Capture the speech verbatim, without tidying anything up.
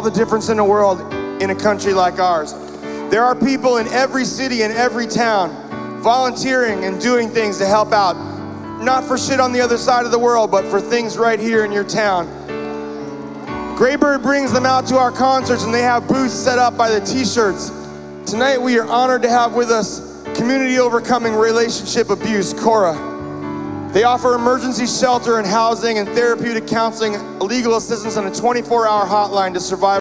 the difference in the world in a country like ours. There are people in every city and every town volunteering and doing things to help out, not for shit on the other side of the world, but for things right here in your town. Graybird brings them out to our concerts, and they have booths set up by the t-shirts. Tonight we are honored to have with us Community Overcoming Relationship Abuse, Cora. They offer emergency shelter and housing and therapeutic counseling, legal assistance, and a twenty-four hour hotline to survivors.